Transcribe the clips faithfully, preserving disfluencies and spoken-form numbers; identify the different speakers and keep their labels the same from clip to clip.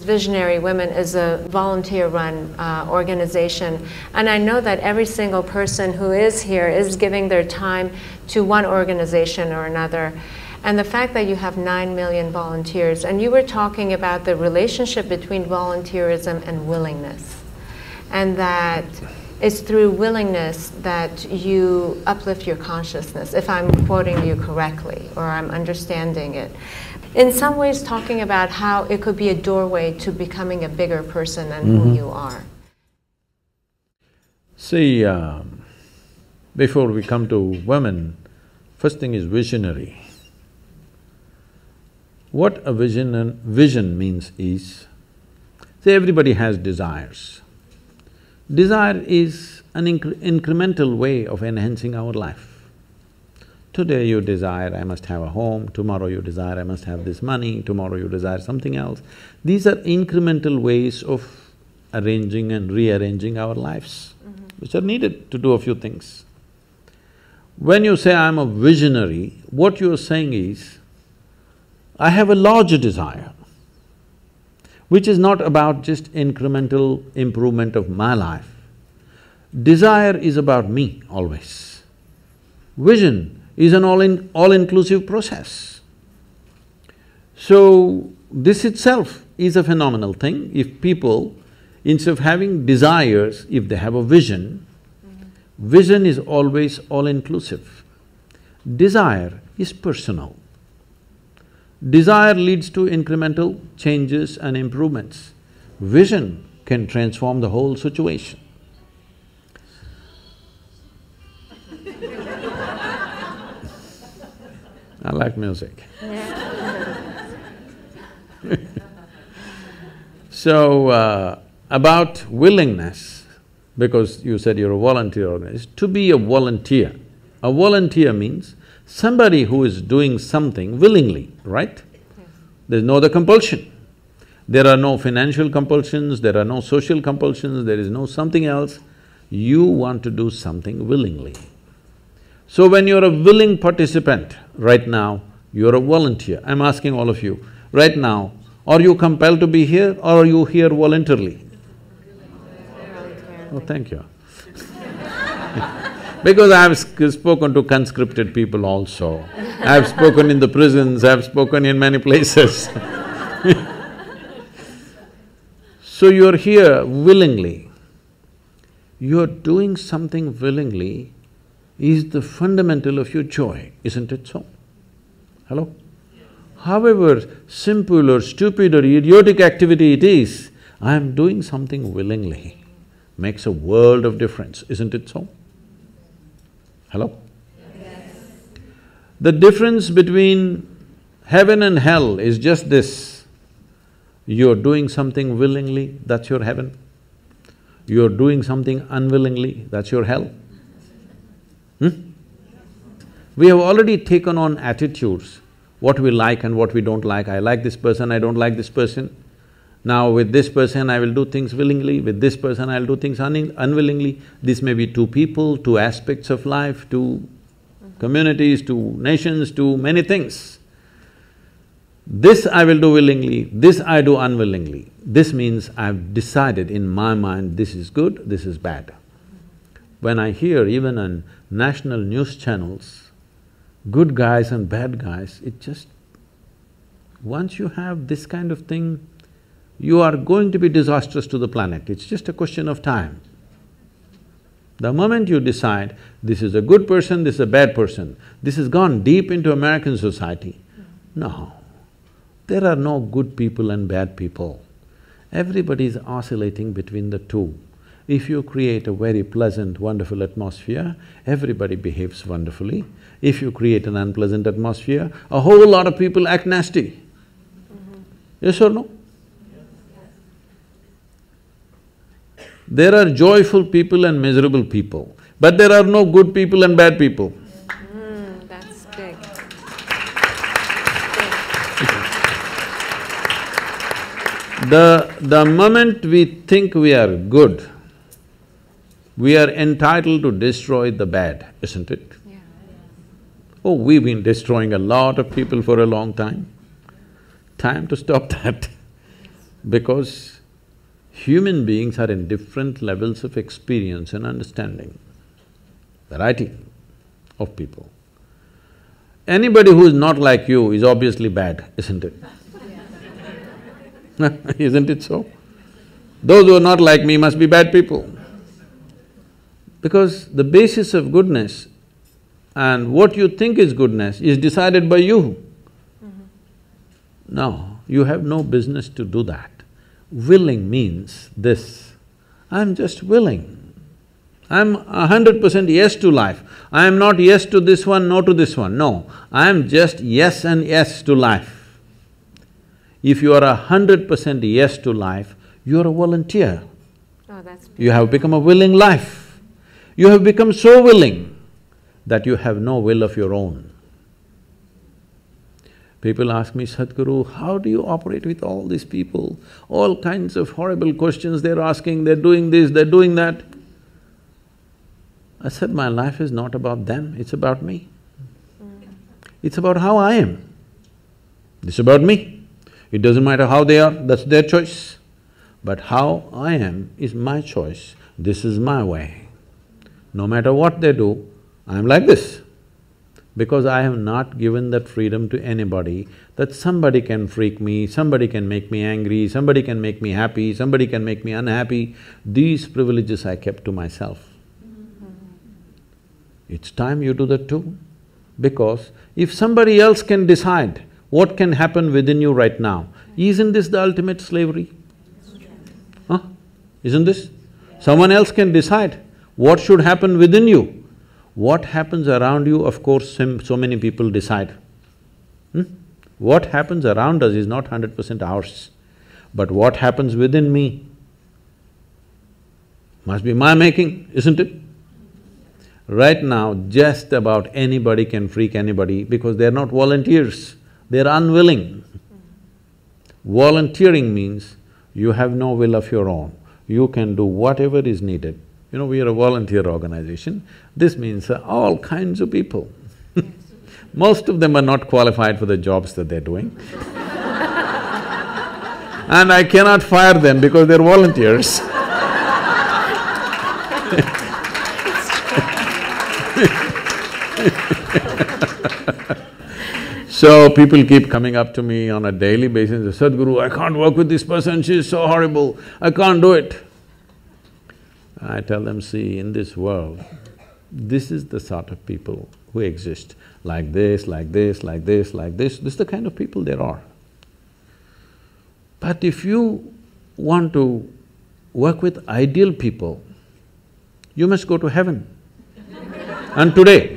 Speaker 1: Visionary Women is a volunteer-run uh, organization, and I know that every single person who is here is giving their time to one organization or another. And the fact that you have nine million volunteers, and you were talking about the relationship between volunteerism and willingness, and that it's through willingness that you uplift your consciousness, if I'm quoting you correctly, or I'm understanding it. In some ways talking about how it could be a doorway to becoming a bigger person than mm-hmm. who you are.
Speaker 2: See, um, before we come to women, first thing is visionary. What a vision and vision means is, see, everybody has desires. Desire is an incre incremental way of enhancing our life. Today you desire, I must have a home, tomorrow you desire, I must have this money, tomorrow you desire something else. These are incremental ways of arranging and rearranging our lives, mm-hmm. which are needed to do a few things. When you say, I'm a visionary, what you're saying is, I have a larger desire, which is not about just incremental improvement of my life. Desire is about me always. Vision is an all-in… all-inclusive process. So, this itself is a phenomenal thing. If people, instead of having desires, if they have a vision, mm-hmm. vision is always all-inclusive. Desire is personal. Desire leads to incremental changes and improvements. Vision can transform the whole situation. I like music. So, uh, about willingness, because you said you're a volunteer organization, to be a volunteer. A volunteer means somebody who is doing something willingly, right? Yes. There's no other compulsion. There are no financial compulsions, there are no social compulsions, there is no something else. You want to do something willingly. So when you're a willing participant, right now, you're a volunteer. I'm asking all of you, right now, are you compelled to be here or are you here voluntarily? Oh, thank you. Because I've spoken to conscripted people also, I've spoken in the prisons, I've spoken in many places. So you're here willingly. You're doing something willingly is the fundamental of your joy, isn't it so? Hello? However simple or stupid or idiotic activity it is, I am doing something willingly, makes a world of difference, isn't it so? Hello? Yes. The difference between heaven and hell is just this, you're doing something willingly, that's your heaven. You're doing something unwillingly, that's your hell. Hmm? We have already taken on attitudes, what we like and what we don't like. I like this person, I don't like this person. Now with this person I will do things willingly, with this person I'll do things un unwillingly. This may be two people, two aspects of life, two communities, two nations, two many things. This I will do willingly, this I do unwillingly. This means I've decided in my mind this is good, this is bad. When I hear even on national news channels, good guys and bad guys, it just… once you have this kind of thing, you are going to be disastrous to the planet, it's just a question of time. The moment you decide, this is a good person, this is a bad person, this has gone deep into American society. No, there are no good people and bad people. Everybody is oscillating between the two. If you create a very pleasant, wonderful atmosphere, everybody behaves wonderfully. If you create an unpleasant atmosphere, a whole lot of people act nasty. Mm-hmm. Yes or no? There are joyful people and miserable people, but there are no good people and bad people.
Speaker 1: Mm, that's big.
Speaker 2: The… the moment we think we are good, we are entitled to destroy the bad, isn't it?
Speaker 1: Yeah.
Speaker 2: Oh, we've been destroying a lot of people for a long time. Time to stop that. Because human beings are in different levels of experience and understanding, variety of people. Anybody who is not like you is obviously bad, isn't it? Isn't it so? Those who are not like me must be bad people. Because the basis of goodness and what you think is goodness is decided by you. Mm-hmm. No, you have no business to do that. Willing means this, I'm just willing. I'm a hundred percent yes to life. I am not yes to this one, no to this one, no. I am just yes and yes to life. If you are a hundred percent yes to life, you are a volunteer.
Speaker 1: Oh, that's beautiful.
Speaker 2: You have become a willing life. You have become so willing that you have no will of your own. People ask me, Sadhguru, how do you operate with all these people? All kinds of horrible questions they're asking, they're doing this, they're doing that. I said, my life is not about them, it's about me. Mm. It's about how I am. It's about me. It doesn't matter how they are, that's their choice. But how I am is my choice, this is my way. No matter what they do, I'm like this. Because I have not given that freedom to anybody that somebody can freak me, somebody can make me angry, somebody can make me happy, somebody can make me unhappy. These privileges I kept to myself. It's time you do that too. Because if somebody else can decide what can happen within you right now, isn't this the ultimate slavery? Huh? Isn't this? Someone else can decide what should happen within you. What happens around you, of course, so many people decide. Hmm? What happens around us is not hundred percent ours. But what happens within me must be my making, isn't it? Right now, just about anybody can freak anybody because they're not volunteers, they're unwilling. Volunteering means you have no will of your own, you can do whatever is needed. You know, we are a volunteer organization, this means uh, all kinds of people. Most of them are not qualified for the jobs that they're doing. And I cannot fire them because they're volunteers. So people keep coming up to me on a daily basis, Sadhguru, I can't work with this person, she's so horrible, I can't do it. I tell them, see, in this world, this is the sort of people who exist, like this, like this, like this, like this, this is the kind of people there are. But if you want to work with ideal people, you must go to heaven. And today.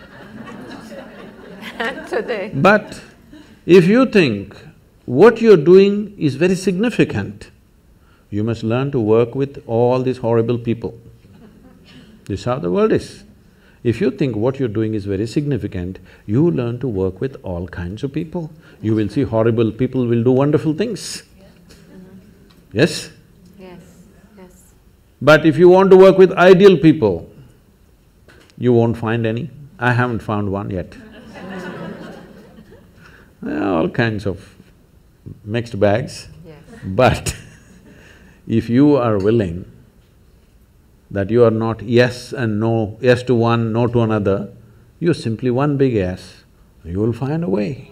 Speaker 1: Today.
Speaker 2: But if you think what you're doing is very significant, you must learn to work with all these horrible people. This is how the world is. If you think what you're doing is very significant, you learn to work with all kinds of people. You will see horrible people will do wonderful things. Yes?
Speaker 1: Yes, yes.
Speaker 2: But if you want to work with ideal people, you won't find any. I haven't found one yet. All kinds of mixed bags.
Speaker 1: Yes.
Speaker 2: But if you are willing that you are not yes and no, yes to one, no to another, you're simply one big yes, you will find a way.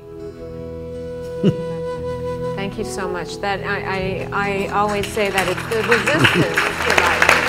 Speaker 1: Thank you so much. That I, I, I always say that it's the resistance to life.